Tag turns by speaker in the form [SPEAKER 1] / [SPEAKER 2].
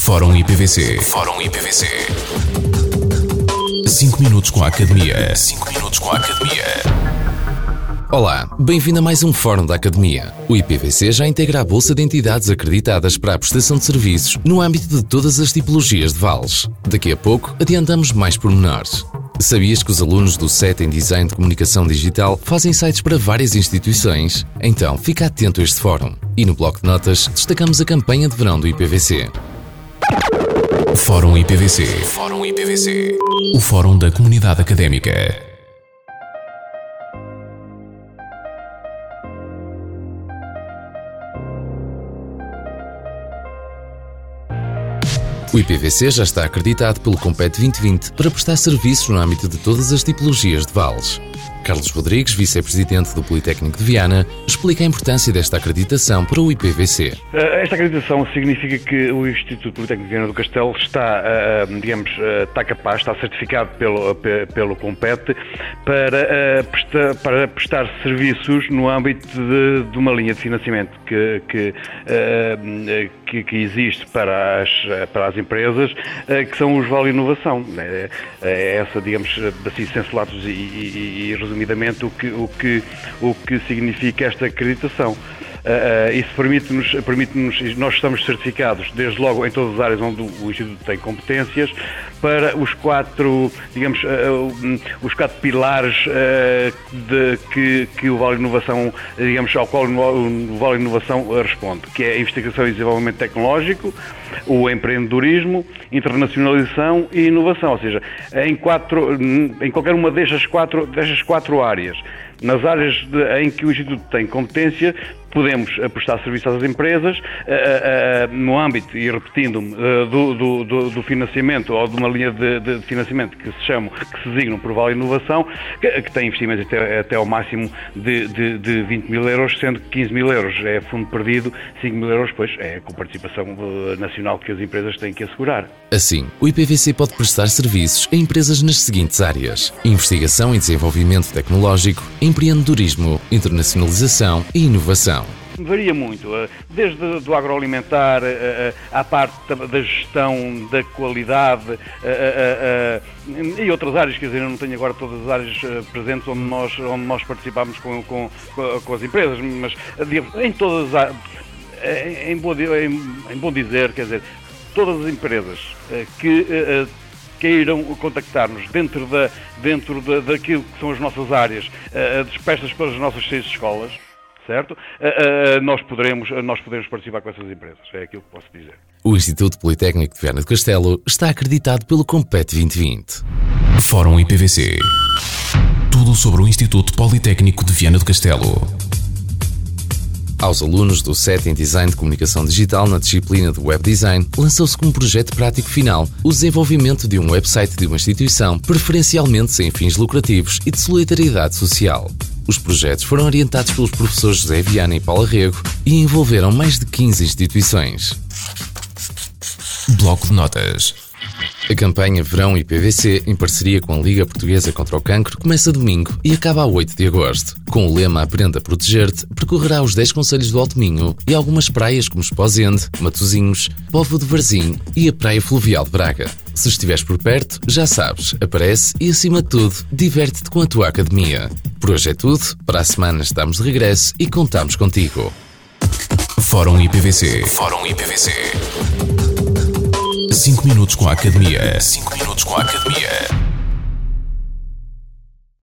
[SPEAKER 1] Fórum IPVC. Fórum IPVC. 5 minutos com a Academia. 5 minutos com a Academia. Olá, bem-vindo a mais um Fórum da Academia. O IPVC já integra a Bolsa de Entidades acreditadas para a prestação de serviços no âmbito de todas as tipologias de vales. Daqui a pouco, adiantamos mais pormenores. Sabias que os alunos do SET em Design de Comunicação Digital fazem sites para várias instituições? Então, fica atento a este fórum. E no bloco de notas, destacamos a campanha de verão do IPVC. Fórum IPVC. Fórum IPVC. O Fórum da Comunidade Académica. O IPVC já está acreditado pelo Compete 2020 para prestar serviços no âmbito de todas as tipologias de vales. Carlos Rodrigues, vice-presidente do Politécnico de Viana, explica a importância desta acreditação para o IPVC.
[SPEAKER 2] Esta acreditação significa que o Instituto Politécnico de Viana do Castelo está capaz, está certificado pelo Compete para prestar serviços no âmbito de uma linha de financiamento que existe para as empresas, que são os Vale Inovação. É essa, digamos, assim, sem latos e resumidamente, o que significa esta acreditação. Isso permite-nos, nós estamos certificados, desde logo, em todas as áreas onde o Instituto tem competências, para os quatro pilares que o Vale Inovação, digamos, ao qual o Vale Inovação responde, que é a investigação e desenvolvimento tecnológico, o empreendedorismo, internacionalização e inovação, ou seja, em qualquer uma destas quatro áreas. Nas áreas em que o Instituto tem competência, podemos prestar serviço às empresas no âmbito, e repetindo-me, do financiamento ou de uma linha de financiamento que se designam por Vale Inovação, que tem investimentos até ao máximo de 20 mil euros, sendo que 15 mil euros é fundo perdido, 5 mil euros, pois, é com participação nacional que as empresas têm que assegurar.
[SPEAKER 1] Assim, o IPVC pode prestar serviços a empresas nas seguintes áreas: investigação e desenvolvimento tecnológico, empreendedorismo, internacionalização e inovação.
[SPEAKER 2] Varia muito, desde do agroalimentar à parte da gestão da qualidade e outras áreas, quer dizer, eu não tenho agora todas as áreas presentes onde nós participamos com as empresas, mas em todas as, em bom dizer, quer dizer, todas as empresas que queiram contactar-nos dentro daquilo que são as nossas áreas, dispersas pelas nossas 6 escolas, certo? Nós poderemos participar com essas empresas, é aquilo que posso dizer.
[SPEAKER 1] O Instituto Politécnico de Viana do Castelo está acreditado pelo Compete 2020. Fórum IPVC. Tudo sobre o Instituto Politécnico de Viana do Castelo. Aos alunos do SET em Design de Comunicação Digital na disciplina de Web Design, lançou-se como projeto prático final o desenvolvimento de um website de uma instituição, preferencialmente sem fins lucrativos e de solidariedade social. Os projetos foram orientados pelos professores José Viana e Paula Rego e envolveram mais de 15 instituições. Bloco de notas. A campanha Verão IPVC, em parceria com a Liga Portuguesa contra o Cancro, começa domingo e acaba a 8 de agosto. Com o lema Aprenda a Proteger-te, percorrerá os 10 concelhos do Alto Minho e algumas praias como Esposende, Matosinhos, Póvoa de Varzim e a Praia Fluvial de Braga. Se estiveres por perto, já sabes, aparece e, acima de tudo, diverte-te com a tua academia. Por hoje é tudo, para a semana estamos de regresso e contamos contigo. Fórum IPVC. Fórum IPVC. 5 minutos com a Academia. 5 minutos com a Academia.